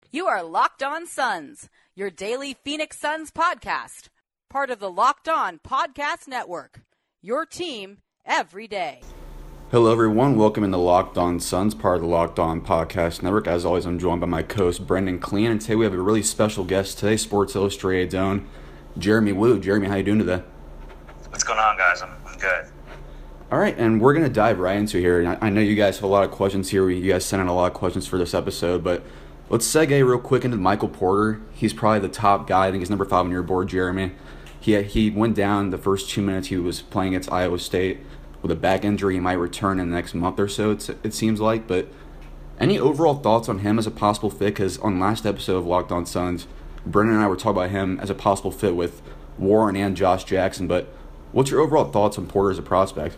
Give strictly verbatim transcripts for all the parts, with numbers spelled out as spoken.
You are Locked On Suns, your daily Phoenix Suns podcast, part of the Locked On Podcast Network, your team every day. Hello, everyone. Welcome into Locked On Suns, part of the Locked On Podcast Network. As always, I'm joined by my co-host, Brendan Clean, and today we have a really special guest today, Sports Illustrated's own Jeremy Woo. Jeremy, how you doing today? What's going on, guys? I'm, I'm good. All right, and we're going to dive right into here. And I, I know you guys have a lot of questions here. You guys sent in a lot of questions for this episode, but let's segue real quick into Michael Porter. He's probably the top guy. I think he's number five on your board, Jeremy. He he went down the first two minutes he was playing against Iowa State with a back injury. He might return in the next month or so, it's, it seems like. But any overall thoughts on him as a possible fit? Because on last episode of Locked On Suns, Brendan and I were talking about him as a possible fit with Warren and Josh Jackson. But what's your overall thoughts on Porter as a prospect?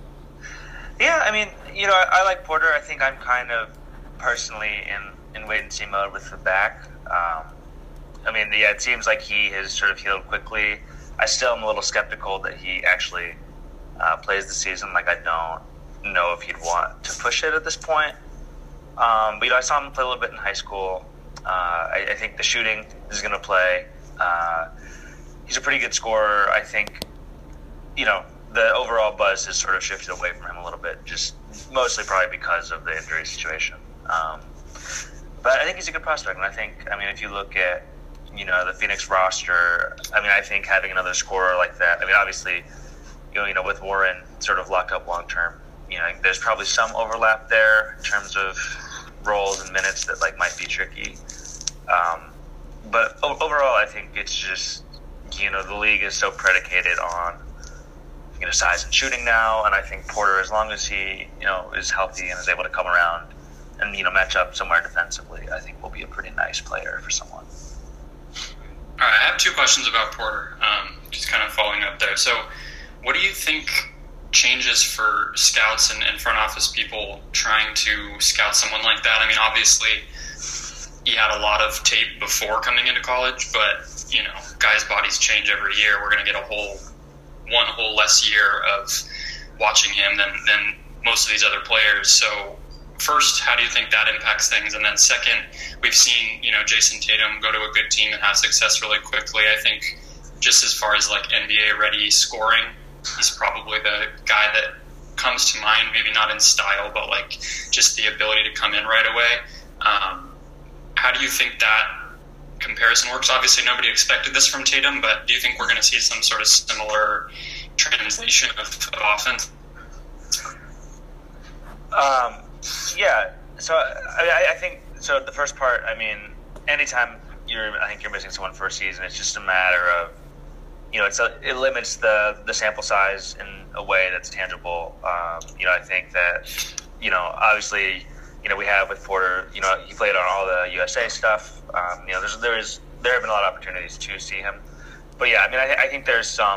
Yeah, I mean, you know, I, I like Porter. I think I'm kind of personally in, in wait-and-see mode with the back. Um, I mean, yeah, it seems like he has sort of healed quickly. I still am a little skeptical that he actually uh, plays the season. Like, I don't know if he'd want to push it at this point. Um, but, you know, I saw him play a little bit in high school. Uh, I, I think the shooting is going to play. Uh, he's a pretty good scorer. I think, you know, the overall buzz has sort of shifted away from him a little bit, just mostly probably because of the injury situation. Um, but I think he's a good prospect, and I think, I mean, if you look at, you know, the Phoenix roster, I mean, I think having another scorer like that, I mean, obviously, you know, you know with Warren sort of locked up long term, you know, there's probably some overlap there in terms of roles and minutes that, like, might be tricky. Um, but o- overall, I think it's just, you know, the league is so predicated on, you know, size and shooting now, and I think Porter, as long as he, you know, is healthy and is able to come around and, you know, match up somewhere defensively, I think will be a pretty nice player for someone. All right, I have two questions about Porter, um, just kind of following up there. So what do you think changes for scouts and, and front office people trying to scout someone like that? I mean, obviously, he had a lot of tape before coming into college, but, you know, guys' bodies change every year. We're going to get a whole one whole less year of watching him than, than most of these other players. So first, how do you think that impacts things? And then second, we've seen, you know, Jason Tatum go to a good team and have success really quickly. I think just as far as like N B A ready scoring, he's probably the guy that comes to mind, maybe not in style, but like just the ability to come in right away. Um, how do you think that comparison works? Obviously nobody expected this from Tatum, but do you think we're going to see some sort of similar translation of, of offense? Um, yeah, so I, I think, so the first part, I mean, anytime you're, I think you're missing someone for a season, it's just a matter of, you know, it's a, it limits the, the sample size in a way that's tangible. Um, you know, I think that, you know, obviously, you know, we have with Porter, you know, he played on all the U S A stuff. Um, you know, there's, there is, there have been a lot of opportunities to see him. But yeah, I mean, I, I think there's some,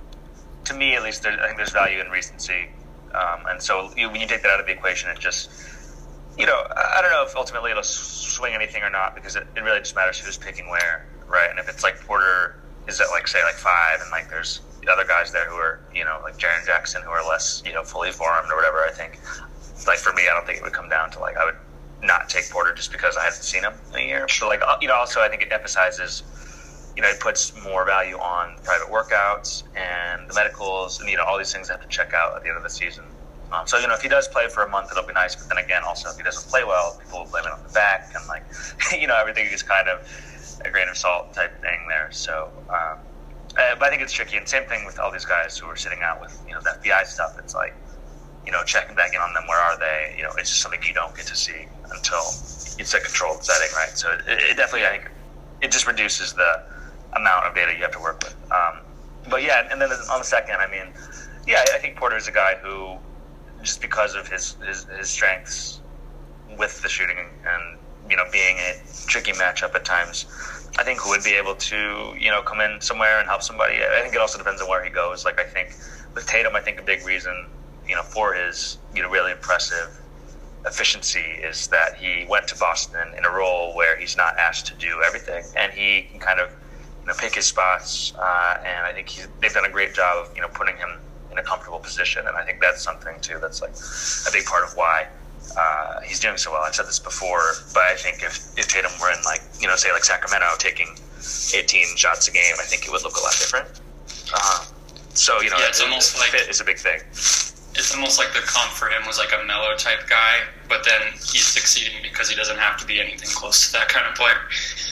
to me at least, there, I think there's value in recency. Um, and so you, when you take that out of the equation, it just, you know, I, I don't know if ultimately it'll swing anything or not, because it, it really just matters who's picking where, right? And if it's like Porter is at like, say, like five, and like there's other guys there who are, you know, like Jaren Jackson, who are less, you know, fully formed or whatever, I think, like for me, I don't think it would come down to like, I would not take Porter just because I hadn't seen him in a year. But like, you know, also I think it emphasizes, you know, it puts more value on private workouts and the medicals and, you know, all these things I have to check out at the end of the season. Um, so, you know, if he does play for a month, it'll be nice. But then again, also, if he doesn't play well, people will blame it on the back. And, like, you know, everything is kind of a grain of salt type thing there. So, um, uh, but I think it's tricky. And same thing with all these guys who are sitting out with, you know, the F B I stuff. It's like, you know, checking back in on them. Where are they? You know, it's just something you don't get to see until it's a controlled setting, right? So it, it definitely, I think, it just reduces the amount of data you have to work with. Um, but yeah, and then on the second, I mean, yeah, I think Porter is a guy who, just because of his, his, his strengths with the shooting and, you know, being a tricky matchup at times, I think would be able to, you know, come in somewhere and help somebody. I think it also depends on where he goes. Like, I think with Tatum, I think a big reason, you know, for his, you know, really impressive efficiency is that he went to Boston in a role where he's not asked to do everything, and he can kind of, you know, pick his spots. Uh, and I think he's, they've done a great job of, you know, putting him in a comfortable position. And I think that's something too that's like a big part of why uh, he's doing so well. I've said this before, but I think if, if Tatum were in like, you know, say like Sacramento taking eighteen shots a game, I think it would look a lot different. Uh, so, you know, yeah, it's it, almost like fit is a big thing. It's almost like the comp for him was like a Melo type guy, but then he's succeeding because he doesn't have to be anything close to that kind of player.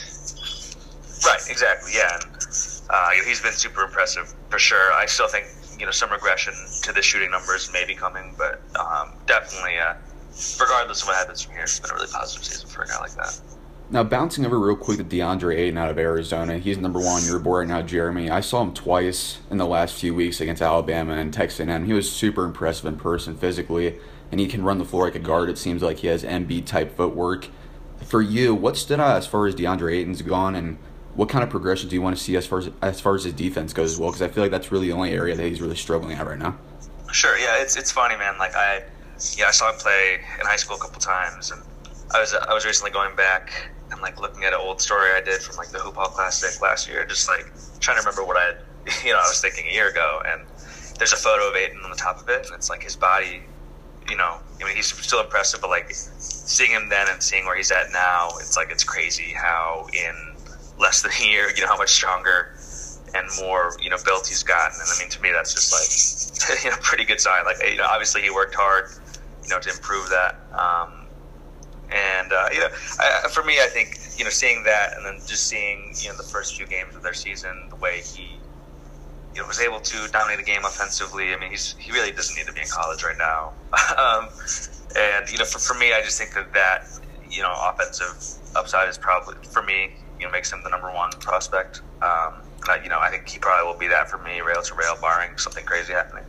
Right, exactly, yeah. And, uh, he's been super impressive for sure. I still think, you know, some regression to the shooting numbers may be coming, but um, definitely, uh, regardless of what happens from here, it's been a really positive season for a guy like that. Now, bouncing over real quick to DeAndre Ayton out of Arizona. He's number one on your board right now, Jeremy. I saw him twice in the last few weeks against Alabama and Texas A and M. He was super impressive in person physically, and he can run the floor like a guard. It seems like he has Embiid-type footwork. For you, what stood out as far as DeAndre Ayton's gone, and what kind of progression do you want to see as far as, as far as his defense goes as well? Because I feel like that's really the only area that he's really struggling at right now. Sure, yeah, it's it's funny, man. Like, I, yeah, I saw him play in high school a couple times, and I was I was recently going back and like looking at an old story I did from like the Hoop Hall Classic last year, just like trying to remember what I, you know, I was thinking a year ago. And there's a photo of Ayton on the top of it, and it's like his body, you know, I mean, he's still impressive, but like seeing him then and seeing where he's at now, it's like it's crazy how in less than a year, you know, how much stronger and more, you know, built he's gotten. And I mean, to me, that's just like, you know, pretty good sign. Like, you know, obviously he worked hard, you know, to improve that. Um, And, uh, you know, I, for me, I think, you know, seeing that and then just seeing, you know, the first few games of their season, the way he, you know, was able to dominate a game offensively. I mean, he's he really doesn't need to be in college right now. um, and, you know, for, for me, I just think that that, you know, offensive upside is probably, for me, you know, makes him the number one prospect. Um, I, you know, I think he probably will be that for me, rail to rail, barring something crazy happening.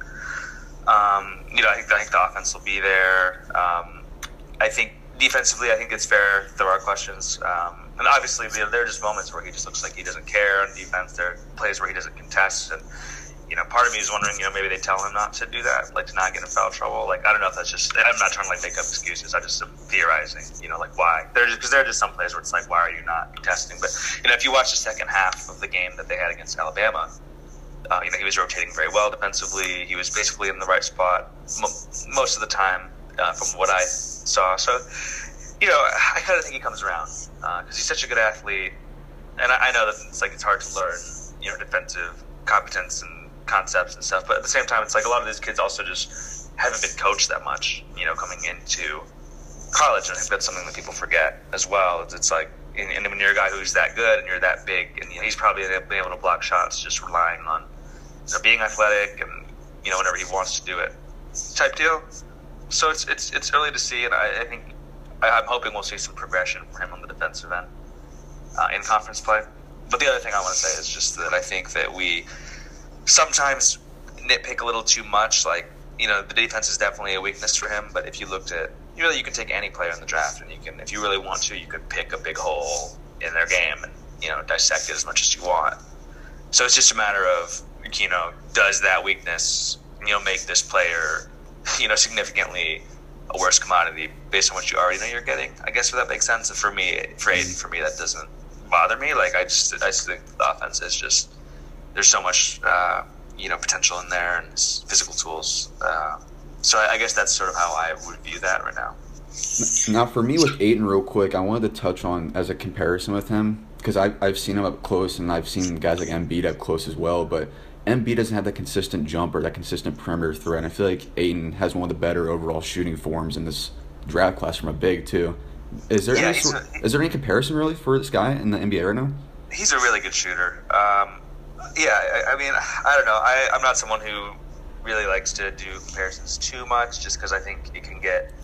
Um, you know, I think, I think the offense will be there. Um, I think, defensively, I think it's fair. There are questions. Um, and obviously, you know, there are just moments where he just looks like he doesn't care on defense. There are plays where he doesn't contest. And, you know, part of me is wondering, you know, maybe they tell him not to do that, like to not get in foul trouble. Like, I don't know if that's just, I'm not trying to, like, make up excuses. I just am theorizing, you know, like, why? Because there are just some plays where it's like, why are you not contesting? But, you know, if you watch the second half of the game that they had against Alabama, uh, you know, he was rotating very well defensively. He was basically in the right spot mo- most of the time. Uh, from what I saw. So, you know, I kind of think he comes around because uh, he's such a good athlete. And I, I know that it's like it's hard to learn, you know, defensive competence and concepts and stuff. But at the same time, it's like a lot of these kids also just haven't been coached that much, you know, coming into college. And I think that's something that people forget as well. It's, it's like, and, and when you're a guy who's that good and you're that big, and you know, he's probably been able to block shots just relying on, you know, being athletic and, you know, whenever he wants to do it type deal. So it's it's it's early to see, and I, I think I, I'm hoping we'll see some progression for him on the defensive end uh, in conference play. But the other thing I want to say is just that I think that we sometimes nitpick a little too much. Like, you know, the defense is definitely a weakness for him, but if you looked at, you really, you can take any player in the draft, and you can, if you really want to, you could pick a big hole in their game and, you know, dissect it as much as you want. So it's just a matter of, you know, does that weakness, you know, make this player, you know, significantly a worse commodity based on what you already know you're getting? I guess if that makes sense. And for me, for Ayton, for me, that doesn't bother me. Like, I just, I just think the offense is just, there's so much, uh, you know, potential in there and physical tools. Uh, so I, I guess that's sort of how I would view that right now. Now, for me with Ayton, real quick, I wanted to touch on as a comparison with him, because I've, I've seen him up close, and I've seen guys like Embiid up close as well, but Embiid doesn't have that consistent jumper, that consistent perimeter threat, and I feel like Ayton has one of the better overall shooting forms in this draft class from a big, too. Is there, yeah, any, sort, a, is there any comparison, really, for this guy in the N B A right now? He's a really good shooter. Um, yeah, I, I mean, I don't know. I, I'm not someone who really likes to do comparisons too much, just because I think it can get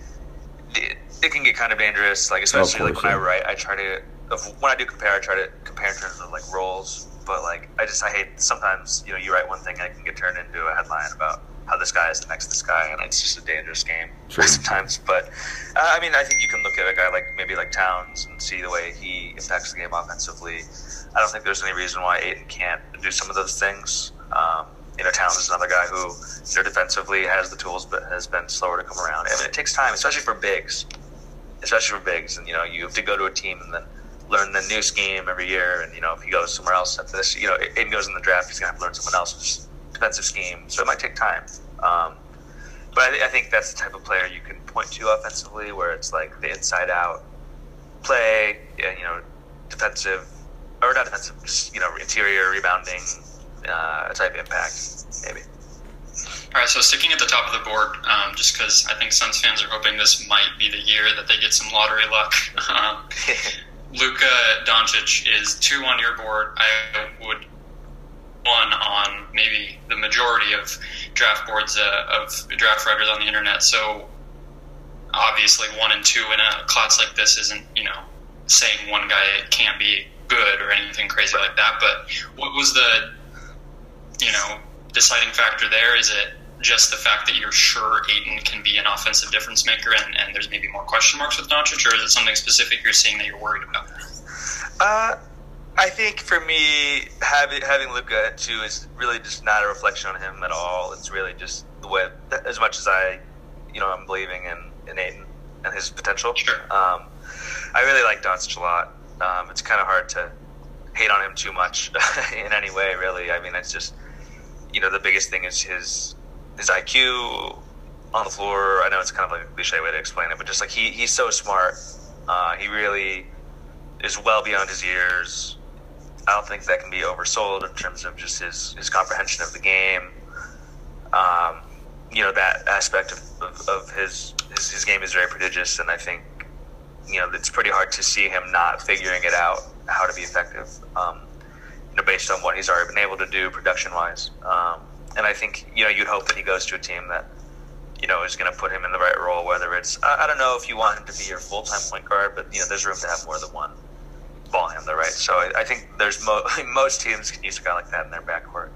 it, it can get kind of dangerous. Like, especially oh, course, like when yeah. I write, I try to when I do compare, I try to compare in terms of like roles. But like, I just I hate sometimes, you know, you write one thing and it can get turned into a headline about how this guy is the next this guy, and it's just a dangerous game sure. sometimes. But uh, I mean, I think you can look at a guy like maybe like Towns and see the way he impacts the game offensively. I don't think there's any reason why Ayton can't do some of those things. Um, you know, Towns is another guy who, you know, defensively has the tools, but has been slower to come around. I mean, it takes time, especially for bigs, especially for bigs. And, you know, you have to go to a team and then learn the new scheme every year. And, you know, if he goes somewhere else after this, you know, Ayton goes in the draft, he's going to have to learn someone else's defensive scheme. So it might take time. Um, but I, th- I think that's the type of player you can point to offensively, where it's like the inside out, play, you know, defensive, or not defensive, just, you know, interior rebounding uh, type impact, maybe. All right, so sticking at the top of the board, um, just because I think Suns fans are hoping this might be the year that they get some lottery luck. Um, Luka Doncic is two on your board. I would one on maybe the majority of draft boards uh, of draft writers on the internet. So obviously, one and two in a class like this isn't, you know, saying one guy can't be good or anything crazy like that. But what was the, you know, deciding factor there? Is it just the fact that you're sure Ayton can be an offensive difference maker and, and there's maybe more question marks with Doncic, or is it something specific you're seeing that you're worried about? Uh, I think for me, having having Luka at two is really just not a reflection on him at all. It's really just the way, as much as I, you know, I'm believing in, in Ayton and his potential. Sure. Um, I really like Doncic a lot. Um, it's kind of hard to hate on him too much in any way, really. I mean, it's just, you know, the biggest thing is his his I Q on the floor. I know it's kind of like a cliche way to explain it, but just like he, he's so smart. Uh, he really is well beyond his years. I don't think that can be oversold in terms of just his, his comprehension of the game. Um, you know, that aspect of, of, of his, his his game is very prodigious, and I think, you know, it's pretty hard to see him not figuring it out how to be effective, um, you know, based on what he's already been able to do production-wise. Um, and I think, you know, you'd hope that he goes to a team that, you know, is going to put him in the right role, whether it's, I, I don't know if you want him to be your full-time point guard, but, you know, there's room to have more than one ball handler, right? So I, I think there's mo- most teams can use a guy like that in their backcourt.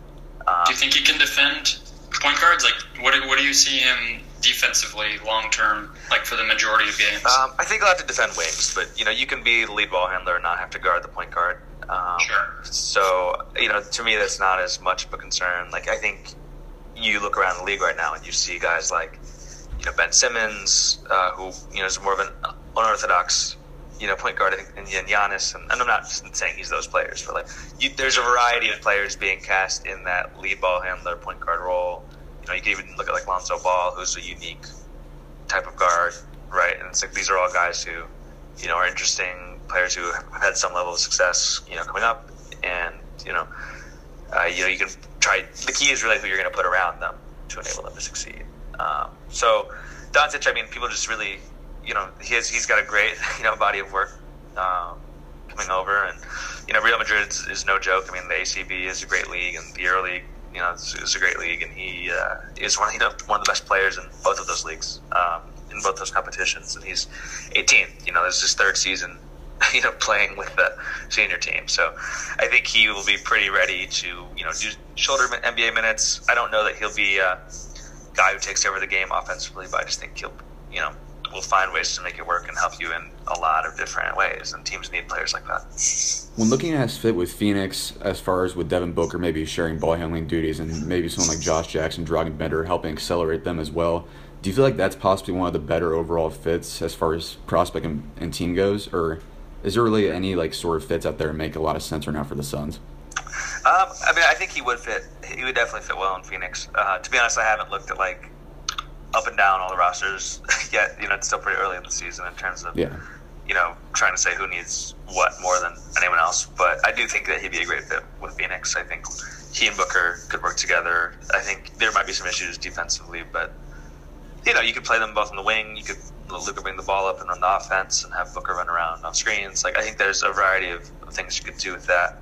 Um, do you think he can defend point guards? Like, what do, what do you see him defensively long-term, like for the majority of games? Um, I think he'll have to defend wings, but, you know, you can be the lead ball handler and not have to guard the point guard. Um, sure. So, you know, to me, that's not as much of a concern. Like, I think you look around the league right now and you see guys like, you know, Ben Simmons, uh, who, you know, is more of an unorthodox, you know, point guard, and, and Giannis, and, and I'm not saying he's those players, but like, you, there's a variety of players being cast in that lead ball handler, point guard role. You know, you can even look at like Lonzo Ball, who's a unique type of guard, right? And it's like these are all guys who, you know, are interesting players who have had some level of success, you know, coming up, and you know, uh, you know, you can try. The key is really who you're going to put around them to enable them to succeed. Um, so, Doncic, I mean, people just really, you know, he has, he's got a great, you know, body of work um, coming over, and you know, Real Madrid is, is no joke. I mean, the A C B is a great league, and the EuroLeague, you know, is, is a great league, and he uh, is one, you know, one of the best players in both of those leagues, um, in both those competitions, and he's eighteen. You know, this is his third season, you know, playing with the senior team. So I think he will be pretty ready to, you know, do shoulder N B A minutes. I don't know that he'll be a guy who takes over the game offensively, but I just think he'll, you know, will find ways to make it work and help you in a lot of different ways, and teams need players like that. When looking at his fit with Phoenix, as far as with Devin Booker maybe sharing ball handling duties and maybe someone like Josh Jackson, Dragan Bender helping accelerate them as well, do you feel like that's possibly one of the better overall fits as far as prospect and, and team goes, or is there really any like sort of fits out there that make a lot of sense right now for the Suns? Um, I mean, I think he would fit. He would definitely fit well in Phoenix. Uh, to be honest, I haven't looked at like up and down all the rosters yet. You know, it's still pretty early in the season in terms of, yeah. you know, trying to say who needs what more than anyone else. But I do think that he'd be a great fit with Phoenix. I think he and Booker could work together. I think there might be some issues defensively, but, you know, you could play them both on the wing. You could let Luka bring the ball up and run the offense and have Booker run around on screens. Like, I think there's a variety of things you could do with that.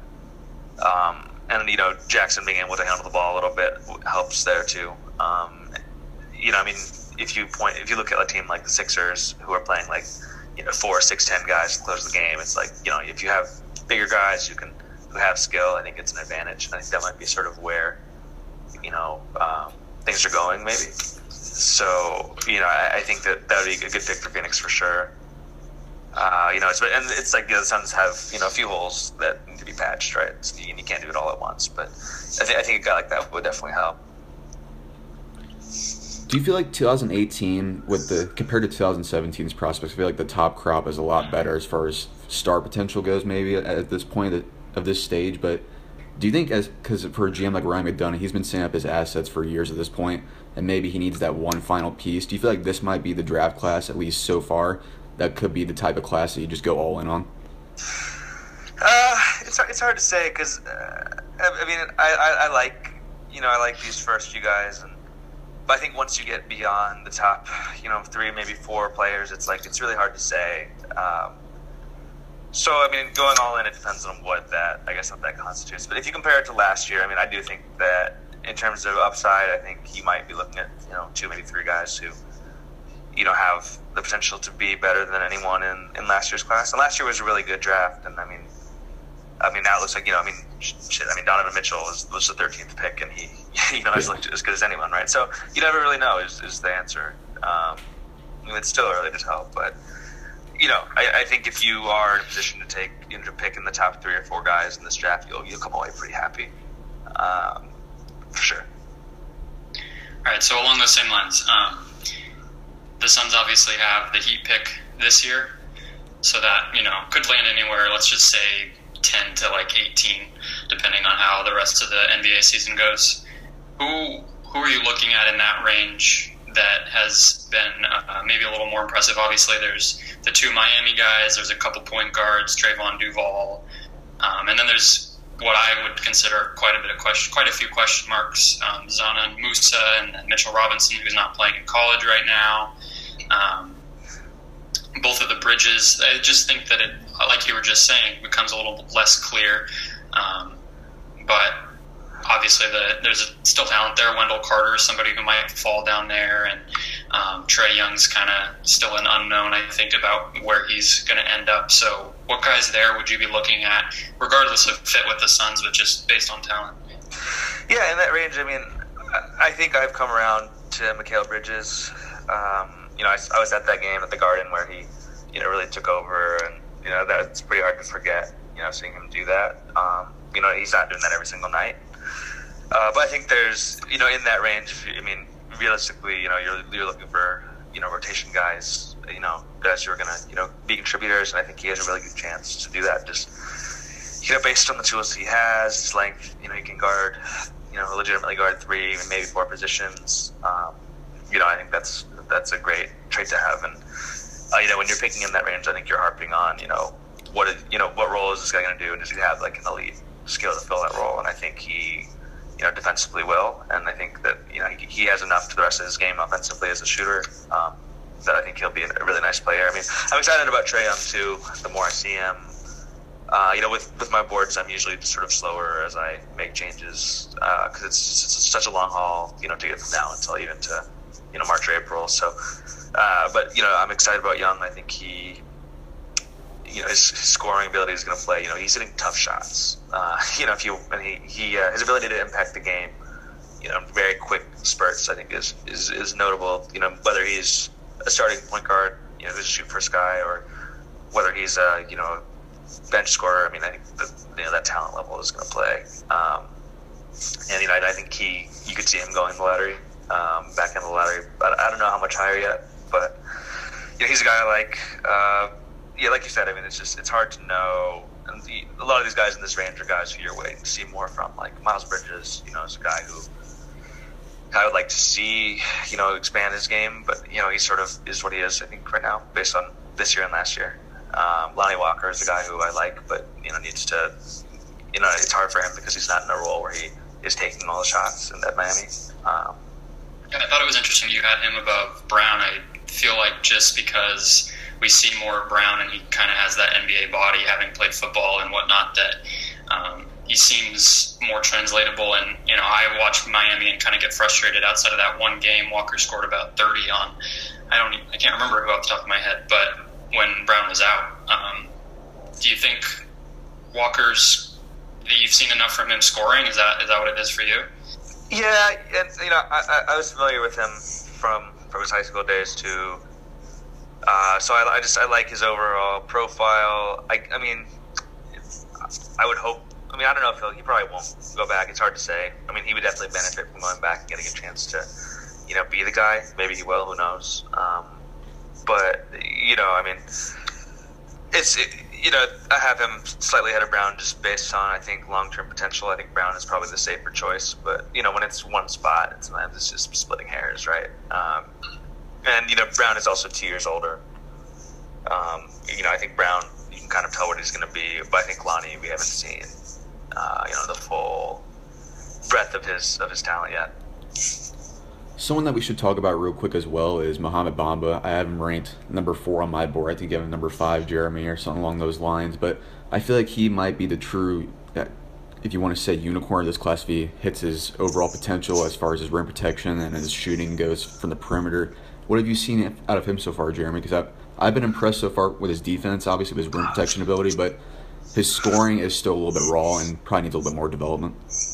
Um, and, you know, Jackson being able to handle the ball a little bit helps there too. Um, you know, I mean, if you point, if you look at a team like the Sixers who are playing like, you know, four, six, ten guys to close the game, it's like, you know, if you have bigger guys who can, who have skill, I think it's an advantage. And I think that might be sort of where, you know, um, things are going maybe. So, you know, I, I think that that would be a good pick for Phoenix for sure. Uh, you know, it's, and it's like, you know, the Suns have, you know, a few holes that need to be patched, right? So you, you can't do it all at once, but I, th- I think a guy like that would definitely help. Do you feel like twenty eighteen, with the compared to twenty seventeen's prospects, I feel like the top crop is a lot better as far as star potential goes, maybe at this point of, of this stage? But do you think, as because for a G M like Ryan McDonough, he's been setting up his assets for years at this point, and maybe he needs that one final piece? Do you feel like this might be the draft class, at least so far, that could be the type of class that you just go all in on? Uh, it's it's hard to say because uh, I, I mean I, I, I like you know I like these first few guys, and but I think once you get beyond the top, you know, three maybe four players, it's like it's really hard to say. Um, so I mean, going all in, it depends on what that I guess what that constitutes. But if you compare it to last year, I mean, I do think that in terms of upside, I think you might be looking at you know two maybe three guys who you know have the potential to be better than anyone in, in last year's class. And last year was a really good draft, and I mean. I mean, now it looks like, you know, I mean, shit, I mean, Donovan Mitchell was, was the thirteenth pick, and he, you know, has looked as good as anyone, right? So you never really know is, is the answer. Um, I mean, it's still early to tell, but, you know, I, I think if you are in a position to take, you know, to pick in the top three or four guys in this draft, you'll, you'll come away pretty happy, um, for sure. All right, so along those same lines, um, the Suns obviously have the Heat pick this year, so that, you know, could land anywhere, let's just say, ten to like eighteen, depending on how the rest of the N B A season goes. Who who are you looking at in that range that has been uh, maybe a little more impressive? Obviously, there's the two Miami guys. There's a couple point guards, Trayvon Duval, um, and then there's what I would consider quite a bit of question, quite a few question marks. Um, Zana and Musa, and, and Mitchell Robinson, who's not playing in college right now. Um, both of the Bridges. I just think that it, like you were just saying, becomes a little less clear. Um, but obviously, the, there's still talent there. Wendell Carter is somebody who might fall down there, and um, Trae Young's kind of still an unknown, I think, about where he's going to end up. So what guys there would you be looking at, regardless of fit with the Suns, but just based on talent? Yeah, in that range, I mean, I think I've come around to Mikal Bridges. Um, you know, I, I was at that game at the Garden where he, you know, really took over, and, you know, that's pretty hard to forget, you know, seeing him do that. Um, you know, he's not doing that every single night. Uh, but I think there's, you know, in that range, I mean, realistically, you know, you're, you're looking for, you know, rotation guys, you know, guys who are going to, you know, be contributors, and I think he has a really good chance to do that. Just, you know, based on the tools he has, his length, you know, he can guard, you know, legitimately guard three, maybe four positions. Um, you know, I think that's that's a great trait to have. And, uh, you know, when you're picking in that range, I think you're harping on, you know, what, is, you know, what role is this guy going to do, and does he have, like, an elite skill to fill that role? And I think he, you know, defensively will, and I think that, you know, he, he has enough to the rest of his game offensively as a shooter um, that I think he'll be a really nice player. I mean, I'm excited about Trae Young, too, the more I see him. Uh, you know, with, with my boards, I'm usually just sort of slower as I make changes because uh, it's, it's such a long haul, you know, to get from now until even to, you know, March or April. So, uh, but, you know, I'm excited about Young. I think he, you know, his, his scoring ability is going to play. You know, he's hitting tough shots. Uh, you know, if you and he, he uh, his ability to impact the game, you know, very quick spurts, I think is, is is notable. You know, whether he's a starting point guard, you know, who's a shoot first guy, or whether he's a, you know, bench scorer. I mean, I think that, you know, that talent level is going to play. Um, and you know, I, I think he, you could see him going in the lottery, um, back in the lottery. But I don't know how much higher yet. But you know, he's a guy I like. Uh, Yeah, like you said, I mean, it's just, it's hard to know. And the, a lot of these guys in this range are guys who you're waiting to see more from. Like Miles Bridges, you know, is a guy who I would like to see, you know, expand his game. But, you know, he sort of is what he is, I think, right now, based on this year and last year. Um, Lonnie Walker is a guy who I like, but, you know, needs to, you know, it's hard for him because he's not in a role where he is taking all the shots in that Miami. Um, yeah, I thought it was interesting you had him above Brown. I feel like just because we see more of Brown and he kind of has that N B A body, having played football and whatnot, that um, he seems more translatable. And, you know, I watched Miami and kind of get frustrated outside of that one game. Walker scored about thirty on, I don't, I can't remember who off the top of my head, but when Brown was out, um, do you think Walker's, that you've seen enough from him scoring? Is that is that what it is for you? Yeah, and, you know, I, I was familiar with him from, from his high school days too. Uh, so I, I just I like his overall profile. I, I mean, I would hope. I mean, I don't know if he'll. He probably won't go back. It's hard to say. I mean, he would definitely benefit from going back and getting a chance to, you know, be the guy. Maybe he will. Who knows? Um, but you know, I mean, it's it, you know, I have him slightly ahead of Brown just based on, I think, long term potential. I think Brown is probably the safer choice. But you know, when it's one spot, it's sometimes it's just splitting hairs, right? Um, And, you know, Brown is also two years older. Um, you know, I think Brown, you can kind of tell what he's going to be, but I think Lonnie, we haven't seen, uh, you know, the full breadth of his of his talent yet. Someone that we should talk about real quick as well is Mohamed Bamba. I have him ranked number four on my board. I think you have him number five, Jeremy, or something along those lines. But I feel like he might be the true, if you want to say, unicorn of this class. If he hits his overall potential as far as his rim protection and his shooting goes from the perimeter. What have you seen out of him so far, Jeremy? Because I've, I've been impressed so far with his defense, obviously with his rim protection ability, but his scoring is still a little bit raw and probably needs a little bit more development.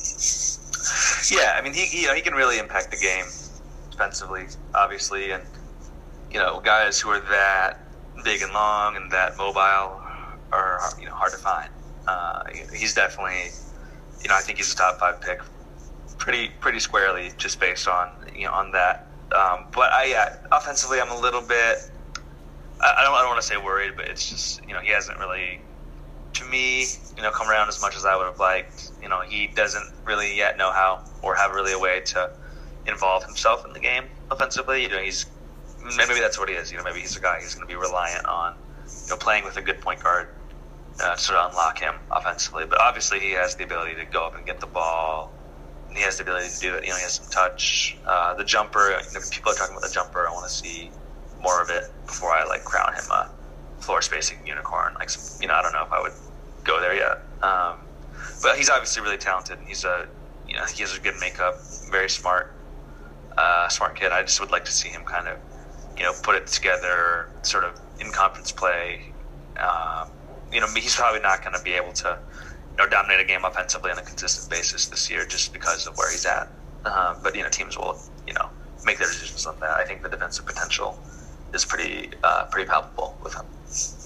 Yeah, I mean, he you know he can really impact the game defensively, obviously, and you know guys who are that big and long and that mobile are you know hard to find. Uh, he's definitely, you know, I think he's a top five pick, pretty pretty squarely, just based on you know on that. Um, but I yeah, offensively, I'm a little bit. I, I don't I don't want to say worried, but it's just you know he hasn't really, to me, you know, come around as much as I would have liked. You know, he doesn't really yet know how or have really a way to involve himself in the game offensively. You know, he's maybe that's what he is. You know, maybe he's a guy who's going to be reliant on, you know, playing with a good point guard uh, to sort of unlock him offensively. But obviously, he has the ability to go up and get the ball. And he has the ability to do it. You know, he has some touch. Uh, the jumper. You know, people are talking about the jumper. I want to see more of it before I like crown him a floor spacing unicorn. Like, some, you know, I don't know if I would go there yet. Um, but he's obviously really talented. And he's a, you know, he has a good makeup, very smart, uh, smart kid. I just would like to see him kind of, you know, put it together, sort of in conference play. Um, you know, he's probably not going to be able to, you know, dominate a game offensively on a consistent basis this year just because of where he's at. Um, but you know, teams will, you know, make their decisions on that. I think the defensive potential is pretty, uh, pretty palpable with him.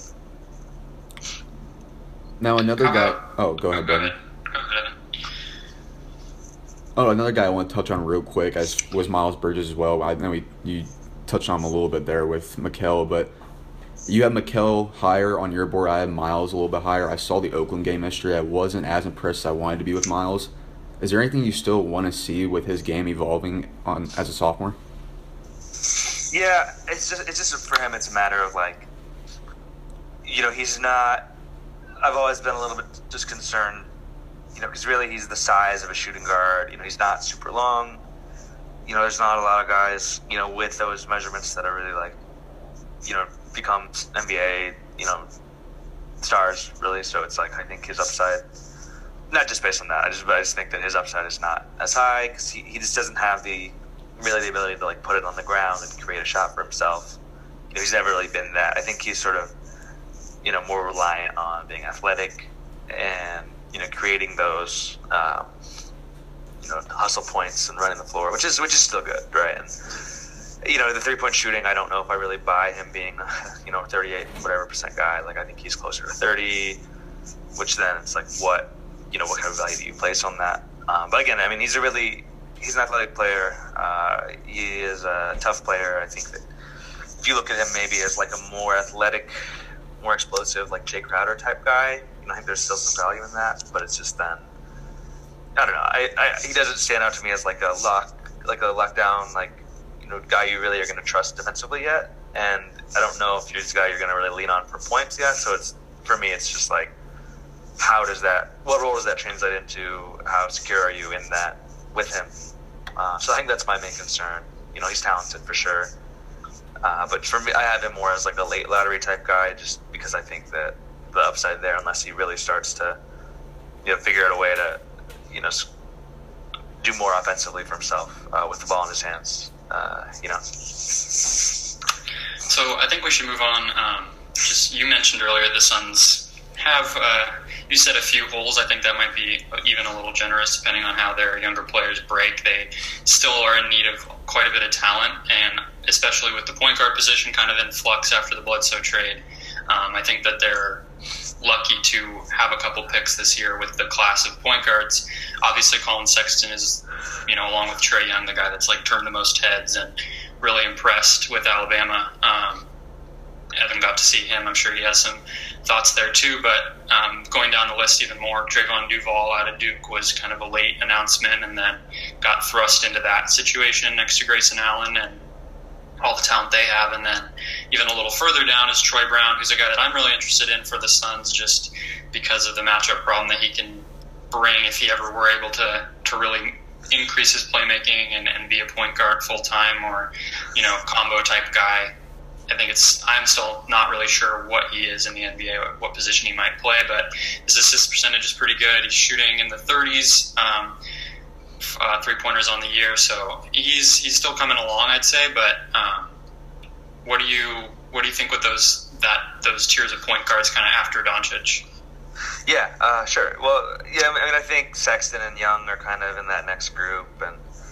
Now another How guy. about- Oh, go ahead, Go Benny. ahead. Go ahead. Oh, another guy I want to touch on real quick as was Miles Bridges as well. I know we, you touched on him a little bit there with Mikal, but you have Mikal higher on your board. I have Miles a little bit higher. I saw the Oakland game yesterday. I wasn't as impressed as I wanted to be with Miles. Is there anything you still want to see with his game evolving on as a sophomore? Yeah, it's just it's just for him. It's a matter of like, you know, he's not. I've always been a little bit just concerned, you know, because really he's the size of a shooting guard. You know, he's not super long. You know, there's not a lot of guys, you know, with those measurements that are really like, you know, become N B A, you know, stars really. So it's like I think his upside, not just based on that. I just I just think that his upside is not as high because he, he just doesn't have the really the ability to like put it on the ground and create a shot for himself. You know, he's never really been that. I think he's sort of, you know, more reliant on being athletic and, you know, creating those, um, you know, hustle points and running the floor, which is which is still good, right? And, you know, the three-point shooting, I don't know if I really buy him being, you know, thirty-eight whatever percent guy. Like, I think he's closer to thirty, which then it's like, what, you know, what kind of value do you place on that? Um, but again, I mean, he's a really, he's an athletic player. Uh, he is a tough player. I think that if you look at him maybe as like a more athletic, more explosive, like Jay Crowder type guy, you know, I think there's still some value in that, but it's just then, I don't know. I, I he doesn't stand out to me as like a lock, like a lockdown, like, you know, guy you really are going to trust defensively yet. And I don't know if you're this guy you're going to really lean on for points yet. So it's, for me, it's just like, how does that, what role does that translate into? How secure are you in that with him? Uh, so I think that's my main concern. You know, he's talented for sure. Uh, but for me, I have him more as like a late lottery type guy, just because I think that the upside there, unless he really starts to, you know, figure out a way to, you know, do more offensively for himself uh, with the ball in his hands, uh, you know. So I think we should move on. Um, just you mentioned earlier the Suns have, uh, you said a few holes. I think that might be even a little generous depending on how their younger players break. They still are in need of quite a bit of talent, and especially with the point guard position kind of in flux after the Bledsoe trade. Um, I think that they're lucky to have a couple picks this year with the class of point guards. Obviously, Colin Sexton is, you know, along with Trae Young, the guy that's like turned the most heads and really impressed with Alabama. Um, I haven't got to see him. I'm sure he has some thoughts there too. But um, going down the list even more, Trayvon Duval out of Duke was kind of a late announcement and then got thrust into that situation next to Grayson Allen. And all the talent they have. And then even a little further down is Troy Brown, who's a guy that I'm really interested in for the Suns just because of the matchup problem that he can bring if he ever were able to, to really increase his playmaking and, and be a point guard full time or, you know, combo type guy. I think it's, I'm still not really sure what he is in the N B A, what position he might play, but his assist percentage is pretty good. He's shooting in the thirties, um, uh, three pointers on the year. So he's, he's still coming along, I'd say, but, um, what do you, what do you think with those, that, those tiers of point guards kind of after Doncic? Yeah, uh, sure. Well, yeah, I mean, I think Sexton and Young are kind of in that next group, and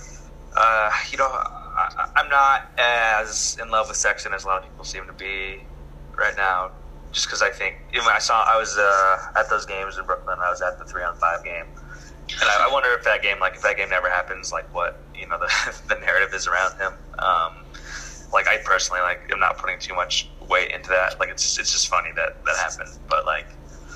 uh, you know, I, I'm not as in love with Sexton as a lot of people seem to be right now. Just because I think, you know, I saw, I was uh, at those games in Brooklyn. I was at the three on five game, and I, I wonder if that game, like, if that game never happens, like, what, you know, the the narrative is around him. Um, like, I personally, like, am not putting too much weight into that. Like, it's just, it's just funny that that happened, but like.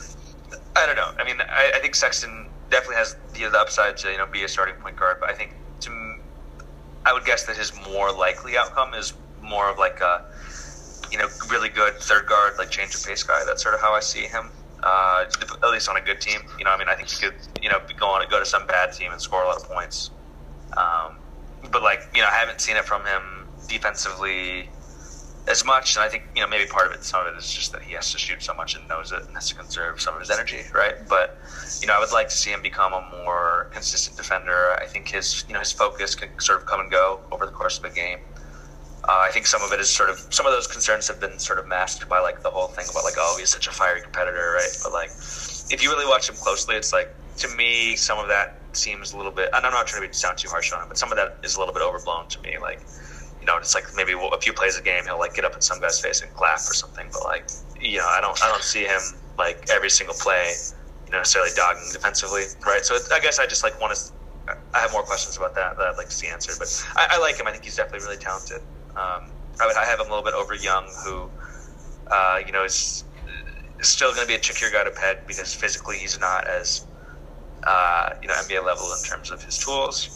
I don't know. I mean, I, I think Sexton definitely has the, the upside to, you know, be a starting point guard, but I think to, I would guess that his more likely outcome is more of like a, you know, really good third guard, like change of pace guy. That's sort of how I see him, uh, at least on a good team. You know, I mean, I think he could, you know, go on go to some bad team and score a lot of points. Um, but like, you know, I haven't seen it from him defensively as much, and I think, you know, maybe part of it, some of it is just that he has to shoot so much and knows it and has to conserve some of his energy, right? But, you know, I would like to see him become a more consistent defender. I think his, you know, his focus can sort of come and go over the course of a game. Uh, I think some of it is sort of, some of those concerns have been sort of masked by, like, the whole thing about, like, oh, he's such a fiery competitor, right? But, like, if you really watch him closely, it's like, to me, some of that seems a little bit, and I'm not trying to sound too harsh on him, but some of that is a little bit overblown to me, like, you know, it's like maybe a few plays a game he'll like get up in some guy's face and clap or something. But like, you know, I don't, I don't see him like every single play, you know, necessarily dogging defensively, right? So it, I guess I just like want to. I have more questions about that that I'd like to see answered. But I, I like him. I think he's definitely really talented. Um, I would, I have him a little bit over Young, who, uh, you know, is, is still going to be a trickier guy to peg because physically he's not as, uh, you know, N B A level in terms of his tools.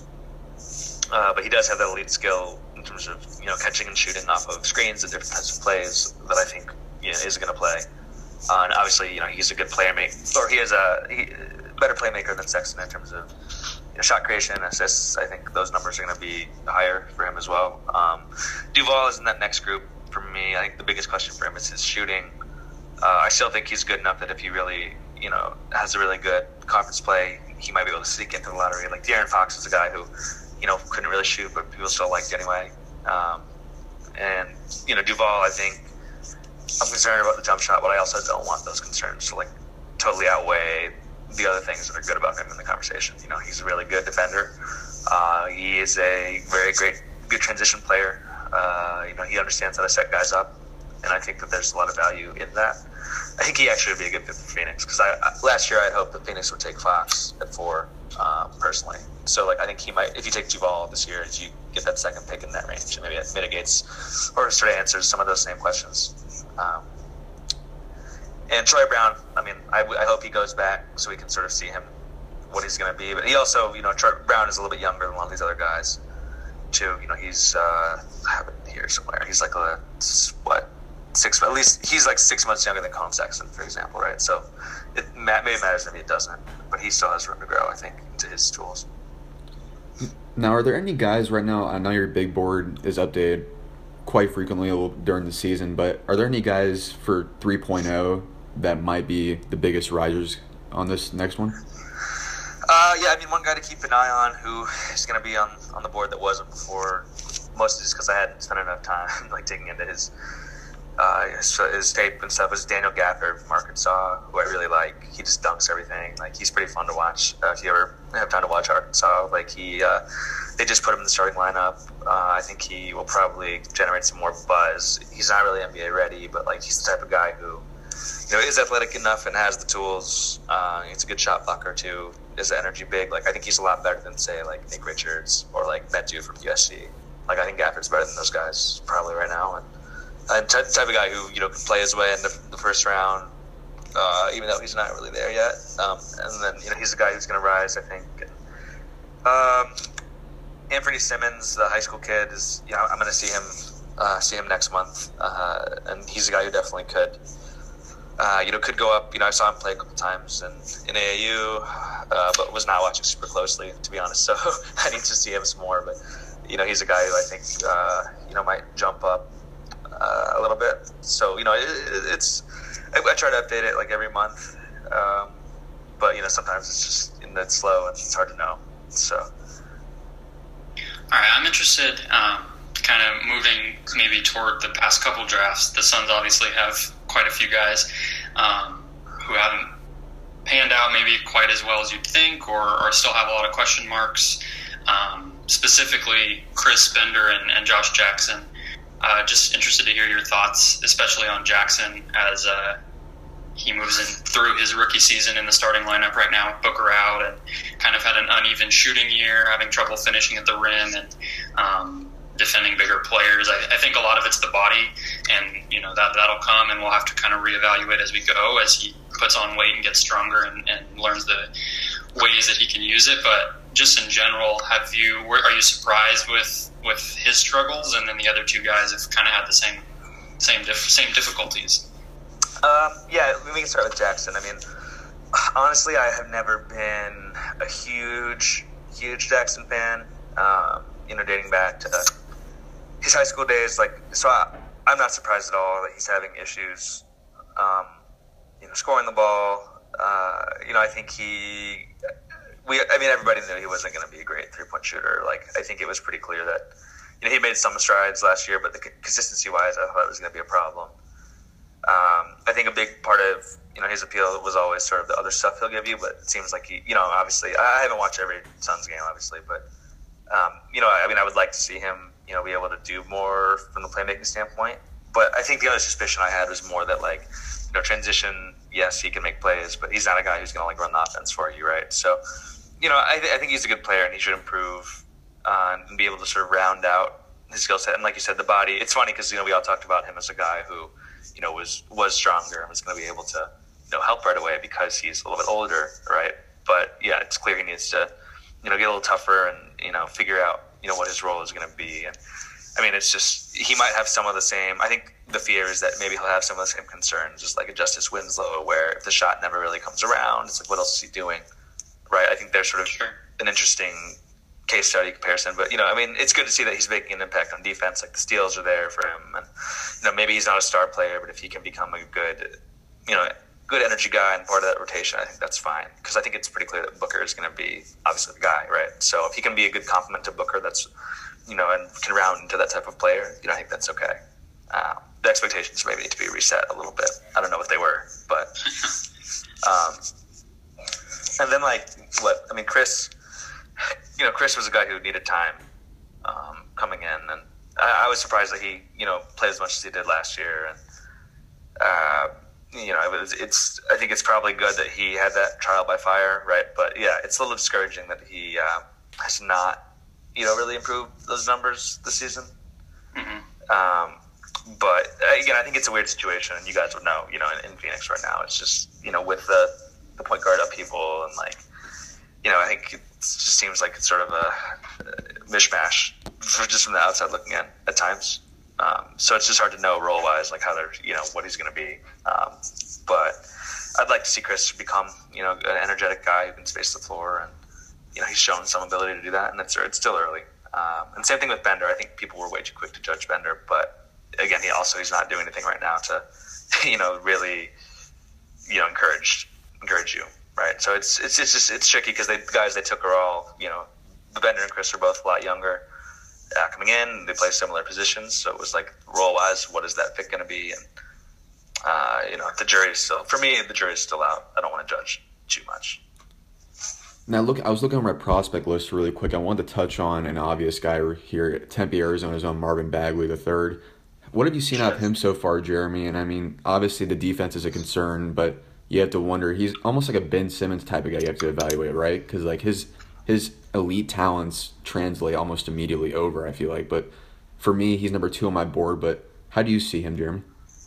Uh, but he does have that elite skill in terms of, you know, catching and shooting off of screens and different types of plays that I think, you know, is going to play. Uh, and obviously, you know, he's a good player, or he is a he, better playmaker than Sexton in terms of, you know, shot creation, assists. I think those numbers are going to be higher for him as well. Um, Duval is in that next group for me. I think the biggest question for him is his shooting. Uh, I still think he's good enough that if he really, you know, has a really good conference play, he might be able to sneak into the lottery. Like De'Aaron Fox is a guy who, you know, couldn't really shoot, but people still liked anyway. Um, and, you know, Duval, I think, I'm concerned about the jump shot, but I also don't want those concerns to, like, totally outweigh the other things that are good about him in the conversation. You know, he's a really good defender. Uh, he is a very great, good transition player. Uh, you know, he understands how to set guys up, and I think that there's a lot of value in that. I think he actually would be a good fit for Phoenix, because I, I, last year I had hoped that Phoenix would take Fox at four, um, personally. So, like, I think he might, if you take Duval this year, you get that second pick in that range, and maybe it mitigates or sort of answers some of those same questions. Um, and Troy Brown, I mean, I, I hope he goes back so we can sort of see him, what he's going to be. But he also, you know, Troy Brown is a little bit younger than a lot of these other guys, too. You know, he's, uh, I have it here somewhere. He's like a, what, six, at least he's like six months younger than Colin Sexton, for example, right? So it maybe matters, maybe it doesn't. But he still has room to grow, I think, into his tools. Now, are there any guys right now, I know your big board is updated quite frequently during the season, but are there any guys for three point oh that might be the biggest risers on this next one? Uh, yeah, I mean, one guy to keep an eye on who is going to be on, on the board that wasn't before, mostly just because I hadn't spent enough time like digging into his, uh, his his tape and stuff, is Daniel Gafford from Arkansas, who I really like. He just dunks everything. Like, he's pretty fun to watch. Uh, if you ever have time to watch Arkansas, like he, uh, they just put him in the starting lineup. Uh, I think he will probably generate some more buzz. He's not really N B A ready, but like he's the type of guy who, you know, is athletic enough and has the tools. Uh, he's a good shot blocker too. Is the energy big? Like, I think he's a lot better than, say, like Nick Richards or like Metu from U S C. Like, I think Gafford's better than those guys probably right now. And, and type, type of guy who, you know, can play his way in the, the first round, uh, even though he's not really there yet. Um, and then, you know, he's a guy who's going to rise, I think. And, um, Anthony Simmons, the high school kid, is, you know, I'm going to see him uh, see him next month, uh, and he's a guy who definitely could, uh, you know, could go up. You know, I saw him play a couple times in, in A A U, uh, but was not watching super closely, to be honest. So I need to see him some more. But you know, he's a guy who I think uh, you know might jump up uh, a little bit. So you know, it, it's I, I try to update it like every month, um, but you know, sometimes it's just it's slow and it's hard to know. So. All right, I'm interested. Um, kind of moving maybe toward the past couple drafts. The Suns obviously have quite a few guys um, who haven't panned out maybe quite as well as you'd think, or, or still have a lot of question marks. Um, specifically, Chris Bender and, and Josh Jackson. Uh, just interested to hear your thoughts, especially on Jackson as uh, he moves in through his rookie season in the starting lineup right now with Booker out, and kind of had an uneven shooting year, having trouble finishing at the rim and um, defending bigger players. I, I think a lot of it's the body, and you know that that'll come, and we'll have to kind of reevaluate as we go as he puts on weight and gets stronger and, and learns the ways that he can use it. But just in general, have you are you surprised with with his struggles, and then the other two guys have kind of had the same same dif- same difficulties? Um, yeah, we can start with Jackson. I mean, honestly, I have never been a huge, huge Jackson fan. Um, you know, dating back to his high school days, like, so I, I'm not surprised at all that he's having issues, um, you know, scoring the ball. Uh, you know, I think he, we, I mean, everybody knew he wasn't going to be a great three-point shooter. Like, I think it was pretty clear that, you know, he made some strides last year, but the consistency-wise, I thought it was going to be a problem. Um, I think a big part of, you know, his appeal was always sort of the other stuff he'll give you, but it seems like he, you know, obviously, I haven't watched every Suns game, obviously, but, um, you know, I mean, I would like to see him, you know, be able to do more from the playmaking standpoint. But I think the other suspicion I had was more that, like, you know, transition, yes, he can make plays, but he's not a guy who's going to, like, run the offense for you, right? So, you know, I, th- I think he's a good player, and he should improve uh, and be able to sort of round out his skill set. And like you said, the body, it's funny because, you know, we all talked about him as a guy who, you know, was, was stronger and was going to be able to, you know, help right away because he's a little bit older, right? But, yeah, it's clear he needs to, you know, get a little tougher and, you know, figure out, you know, what his role is going to be. And, I mean, it's just, he might have some of the same, I think the fear is that maybe he'll have some of the same concerns, just like a Justice Winslow, where if the shot never really comes around, it's like, what else is he doing, right? I think there's sort of Sure. an interesting case study comparison. But, you know, I mean, it's good to see that he's making an impact on defense. Like, the steals are there for him. And, you know, maybe he's not a star player, but if he can become a good, you know, good energy guy and part of that rotation, I think that's fine. Because I think it's pretty clear that Booker is going to be, obviously, the guy, right? So if he can be a good complement to Booker, that's, you know, and can round into that type of player, you know, I think that's okay. Uh, the expectations maybe need to be reset a little bit. I don't know what they were, but... Um, and then, like, what, I mean, Chris... You know, Chris was a guy who needed time um, coming in, and I, I was surprised that he, you know, played as much as he did last year. And uh, you know, it was, it's. I think it's probably good that he had that trial by fire, right? But yeah, it's a little discouraging that he uh, has not, you know, really improved those numbers this season. Mm-hmm. Um, but again, I think it's a weird situation, and you guys would know, you know, in, in Phoenix right now, it's just, you know, with the the point guard upheaval and, like, you know, I think it just seems like it's sort of a, a mishmash for, just from the outside looking in at times. Um, so it's just hard to know role wise, like how they're, you know, what he's going to be. Um, but I'd like to see Chris become, you know, an energetic guy who can space the floor, and, you know, he's shown some ability to do that, and it's, it's still early. Um, and same thing with Bender. I think people were way too quick to judge Bender, but again, he also, he's not doing anything right now to, you know, really, you know, encourage, encourage you. Right, so it's it's it's just it's tricky because the guys they took are all, you know, Bender and Chris are both a lot younger, uh, coming in. They play similar positions, so it was like role wise, what is that fit going to be? And uh, you know, the jury is still, for me, the jury is still out. I don't want to judge too much. Now, look, I was looking at my prospect list really quick. I wanted to touch on an obvious guy here at Tempe, Arizona's own Marvin Bagley the third. What have you seen out of him so far, Jeremy? And I mean, obviously the defense is a concern, but you have to wonder, he's almost like a Ben Simmons type of guy you have to evaluate, right? Because, like, his his elite talents translate almost immediately over, I feel like. But for me, he's number two on my board. But how do you see him, Jeremy?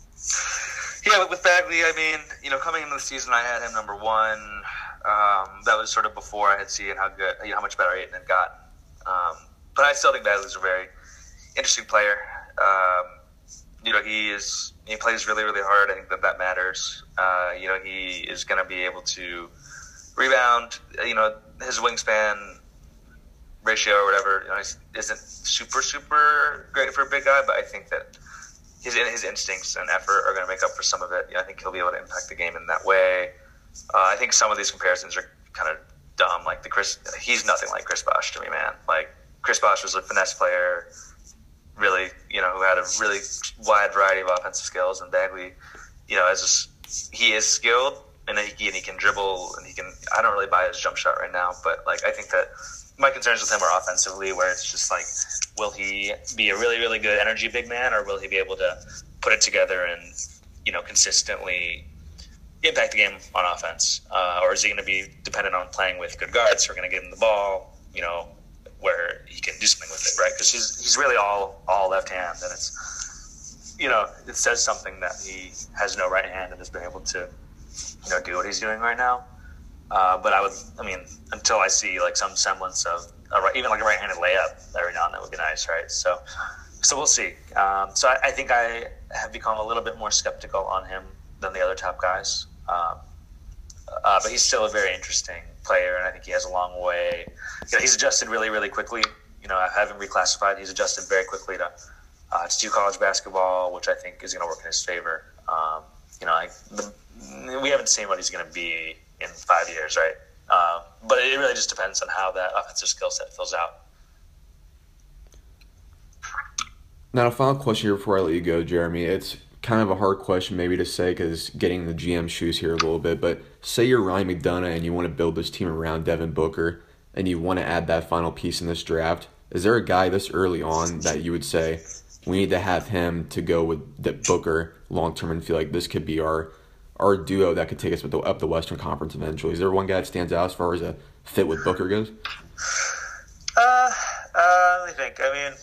Yeah, with Bagley, I mean, you know, coming into the season, I had him number one. Um, that was sort of before I had seen how good, you know, how much better Ayton had gotten. Um, but I still think Bagley's a very interesting player. Um, you know, he is he plays really, really hard. I think that that matters. Uh, you know, he is going to be able to rebound. You know, his wingspan ratio or whatever, you know, isn't super, super great for a big guy, but I think that his his instincts and effort are going to make up for some of it. You know, I think he'll be able to impact the game in that way. Uh, I think some of these comparisons are kind of dumb. Like the Chris, he's nothing like Chris Bosh to me, man. Like Chris Bosh was a finesse player, really, you know, who had a really wide variety of offensive skills, and Bagley, you know, as a, he is skilled and he, and he can dribble and he can. I don't really buy his jump shot right now, but like I think that my concerns with him are offensively, where it's just like, will he be a really, really good energy big man, or will he be able to put it together and, you know, consistently impact the game on offense? Uh, or is he going to be dependent on playing with good guards who are going to give him the ball, you know, where he can do something with it, right? Because he's, he's really all, all left hand, and it's, you know, it says something that he has no right hand and has been able to, you know, do what he's doing right now. Uh, but I would, I mean, until I see like some semblance of a, even like a right-handed layup every now and then would be nice, right? So, so we'll see. Um, so I, I think I have become a little bit more skeptical on him than the other top guys. Um, uh, but he's still a very interesting player, and I think he has a long way. You know, he's adjusted really, really quickly. You know, I haven't reclassified. He's adjusted very quickly to uh, to do college basketball, which I think is going to work in his favor. Um, you know, like the, we haven't seen what he's going to be in five years, right? Um, but it really just depends on how that offensive skill set fills out. Now, a final question here before I let you go, Jeremy. It's kind of a hard question maybe to say because getting the G M shoes here a little bit, but say you're Ryan McDonough and you want to build this team around Devin Booker and you want to add that final piece in this draft. Is there a guy this early on that you would say we need to have him to go with the Booker long-term and feel like this could be our our duo that could take us up the Western Conference eventually? Is there one guy that stands out as far as a fit with Booker goes? Uh, uh, let me think. I mean,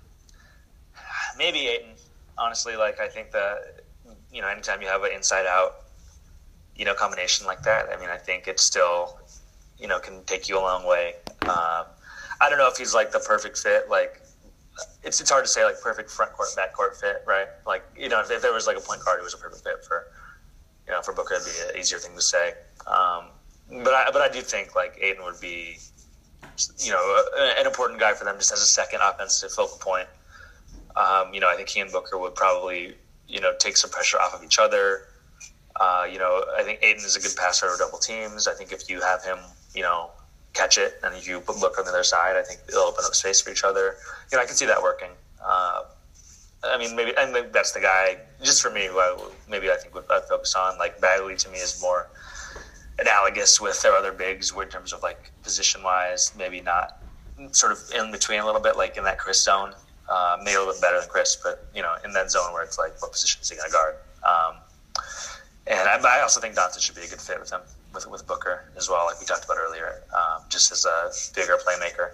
maybe Ayton. Honestly, like I think that, you know, anytime you have an inside-out, you know, combination like that, I mean, I think it still, you know, can take you a long way. Um, I don't know if he's like the perfect fit. Like, it's it's hard to say like perfect front court, back court fit, right? Like, you know, if, if there was like a point guard who was a perfect fit for, you know, for Booker, it'd be an easier thing to say. Um, but I but I do think like Ayton would be, you know, an important guy for them just as a second offensive focal point. Um, you know, I think he and Booker would probably, you know, take some pressure off of each other. Uh, you know, I think Ayton is a good passer over double teams. I think if you have him, you know, catch it, and if you put Booker on the other side, I think it'll open up space for each other. You know, I can see that working. Uh, I mean, maybe, and maybe that's the guy, just for me, who I, maybe I think would I'd focus on. Like, Bagley to me is more analogous with their other bigs in terms of, like, position-wise, maybe not sort of in between a little bit, like in that Chris zone. Uh, maybe a little bit better than Chris, but, you know, in that zone where it's like, what position is he going to guard? Um, and I, I also think Doncic should be a good fit with him, with with Booker as well, like we talked about earlier, um, just as a bigger playmaker.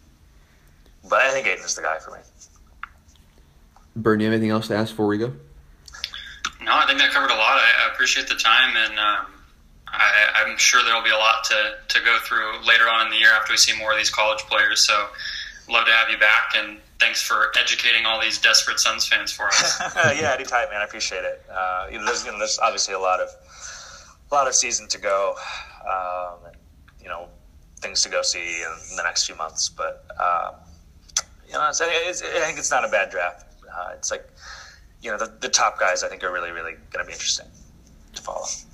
But I think Ayton is the guy for me. Burn, you have anything else to ask before we go? No, I think that covered a lot. I, I appreciate the time, and um, I, I'm sure there will be a lot to, to go through later on in the year after we see more of these college players. So love to have you back, and thanks for educating all these desperate Suns fans for us. Yeah, anytime, man. I appreciate it. Uh, you know, there's, you know, there's obviously a lot of a lot of season to go, um, and, you know, things to go see in the next few months. But um, you know, it's, it's, I think it's not a bad draft. Uh, it's like, you know, the, the top guys I think are really, really going to be interesting to follow.